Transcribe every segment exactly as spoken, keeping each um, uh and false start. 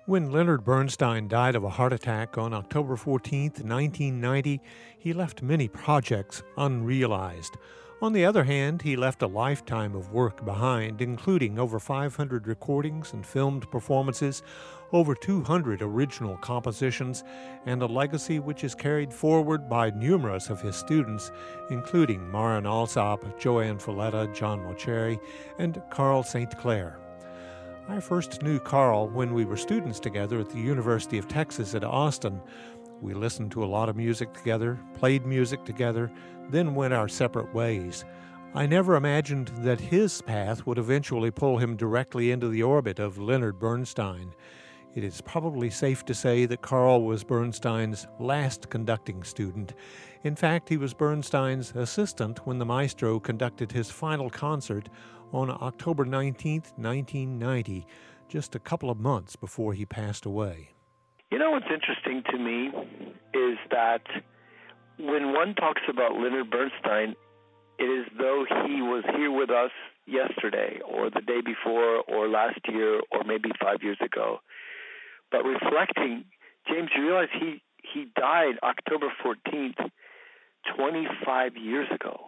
When Leonard Bernstein died of a heart attack on October fourteenth, nineteen ninety, he left many projects unrealized. On the other hand, he left a lifetime of work behind, including over five hundred recordings and filmed performances, over two hundred original compositions, and a legacy which is carried forward by numerous of his students, including Marin Alsop, Joanne Falletta, John Mauceri, and Carl Saint Clair. I first knew Carl when we were students together at the University of Texas at Austin. We listened to a lot of music together, played music together, then went our separate ways. I never imagined that his path would eventually pull him directly into the orbit of Leonard Bernstein. It is probably safe to say that Carl was Bernstein's last conducting student. In fact, he was Bernstein's assistant when the maestro conducted his final concert on October nineteenth, nineteen ninety, just a couple of months before he passed away. You know what's interesting to me is that when one talks about Leonard Bernstein, it is though he was here with us yesterday or the day before or last year or maybe five years ago. But reflecting, James, you realize he, he died October fourteenth, twenty-five years ago.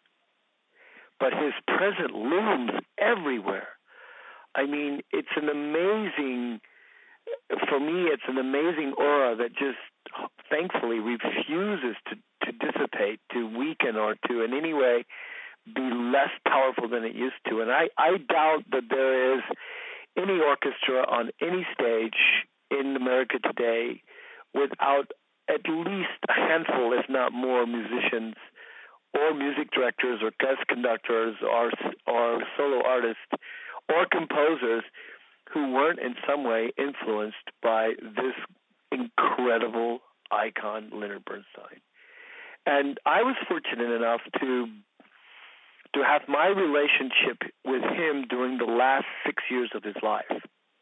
But his presence looms everywhere. I mean, it's an amazing, for me, it's an amazing aura that just thankfully refuses to, to dissipate, to weaken, or to in any way be less powerful than it used to. And I, I doubt that there is any orchestra on any stage in America today without at least a handful, if not more, musicians or music directors or guest conductors or, or solo artists or composers who weren't in some way influenced by this incredible icon, Leonard Bernstein. And I was fortunate enough to to have my relationship with him during the last six years of his life.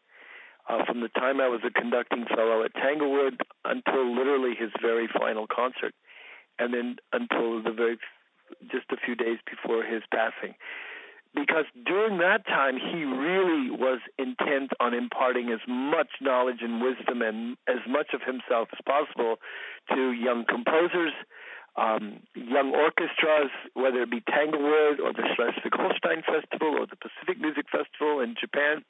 Uh, from the time I was a conducting fellow at Tanglewood until literally his very final concert, and then until the very just a few days before his passing. Because during that time, he really was intent on imparting as much knowledge and wisdom and as much of himself as possible to young composers, um, young orchestras, whether it be Tanglewood or the Schleswig-Holstein Festival or the Pacific Music Festival in Japan,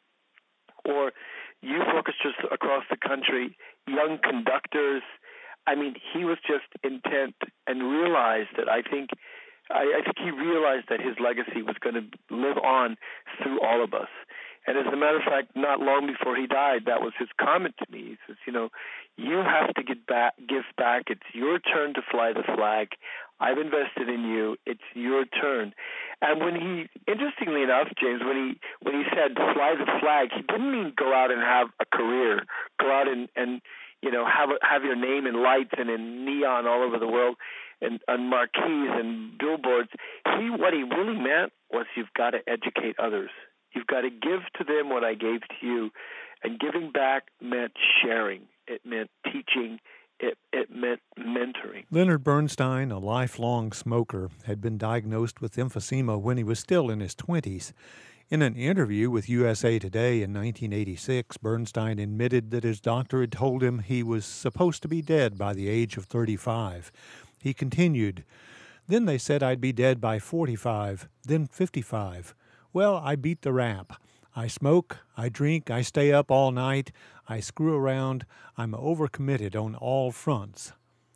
or youth orchestras across the country, young conductors. I mean, he was just intent and realized that I think I, I think he realized that his legacy was going to live on through all of us. And as a matter of fact, not long before he died, that was his comment to me. He says, you know, you have to get back, give back. It's your turn to fly the flag. I've invested in you. It's your turn. And when he, interestingly enough, James, when he when he said fly the flag, he didn't mean go out and have a career, go out and, and you know, have a, have your name in lights and in neon all over the world and on marquees and billboards. He, what he really meant was you've got to educate others. You've got to give to them what I gave to you. And giving back meant sharing. It meant teaching. It, it meant mentoring. Leonard Bernstein, a lifelong smoker, had been diagnosed with emphysema when he was still in his twenties. In an interview with U S A Today in nineteen eighty-six, Bernstein admitted that his doctor had told him he was supposed to be dead by the age of thirty-five. He continued, "Then they said I'd be dead by forty-five, then fifty-five. Well, I beat the rap. I smoke, I drink, I stay up all night, I screw around, I'm overcommitted on all fronts."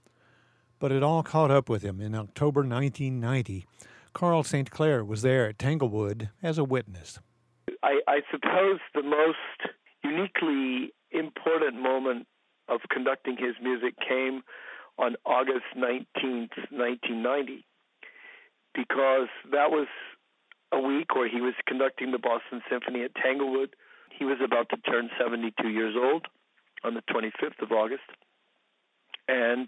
But it all caught up with him in October nineteen ninety. Carl Saint Clair was there at Tanglewood as a witness. I, I suppose the most uniquely important moment of conducting his music came on August nineteenth, nineteen ninety, because that was a week where he was conducting the Boston Symphony at Tanglewood. He was about to turn seventy-two years old on the twenty-fifth of August, and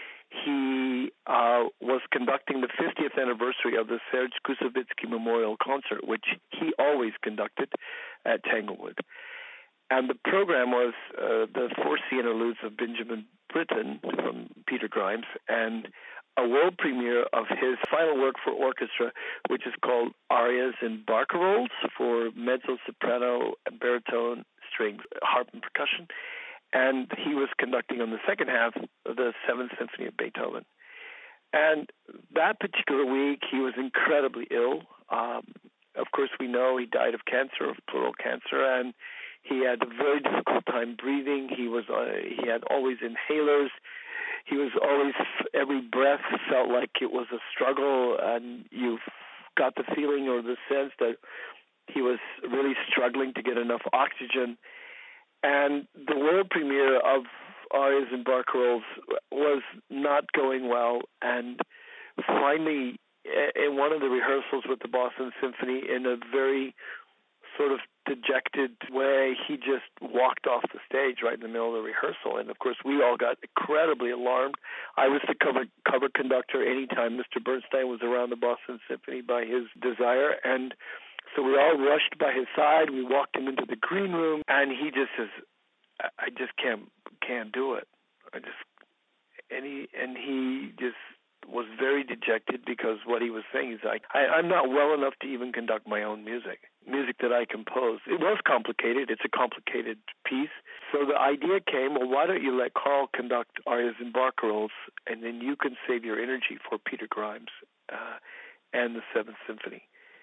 he uh, was conducting the fiftieth anniversary of the Serge Koussevitzky Memorial Concert, which he always conducted at Tanglewood. And the program was uh, the Four Sea Interludes of Benjamin Britten from Peter Grimes, and a world premiere of his final work for orchestra, which is called Arias and Barcarolles for mezzo, soprano, baritone, strings, harp and percussion. And he was conducting on the second half of the Seventh Symphony of Beethoven. And that particular week, he was incredibly ill. Um, of course, we know he died of cancer, of pleural cancer, and he had a very difficult time breathing. He was uh, he had always inhalers. He was always, every breath felt like it was a struggle, and you've got the feeling or the sense that he was really struggling to get enough oxygen. And the world premiere of Arias and Barcarolles was not going well, and finally, in one of the rehearsals with the Boston Symphony, in a very sort of dejected way, he just walked off the stage right in the middle of the rehearsal. And of course, we all got incredibly alarmed. I was the cover cover conductor anytime Mister Bernstein was around the Boston Symphony by his desire. And so we all rushed by his side. We walked him into the green room, and he just says, I just can't can't do it. I just and he and he just was very dejected, because what he was saying is like, I, I'm not well enough to even conduct my own music, music that I compose. It was complicated. It's a complicated piece. So the idea came, well, why don't you let Carl conduct Arias and Barcarolles, and then you can save your energy for Peter Grimes uh, and the Seventh Symphony.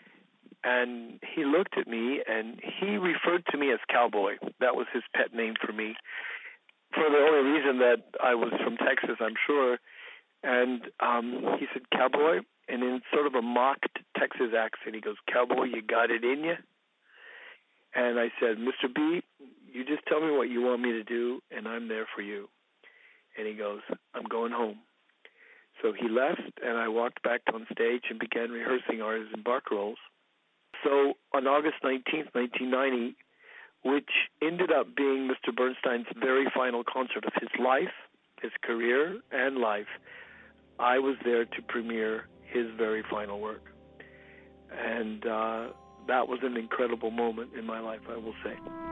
And he looked at me, and he referred to me as Cowboy. That was his pet name for me, for the only reason that I was from Texas, I'm sure. And um, he said, Cowboy, and in sort of a mocked Texas accent, he goes, Cowboy, you got it in you? And I said, Mister B, you just tell me what you want me to do, and I'm there for you. And he goes, I'm going home. So he left, and I walked back on stage and began rehearsing Arias and Barcarolles. So on August nineteenth, nineteen ninety, which ended up being Mister Bernstein's very final concert of his life, his career and life, I was there to premiere his very final work. And uh, that was an incredible moment in my life, I will say.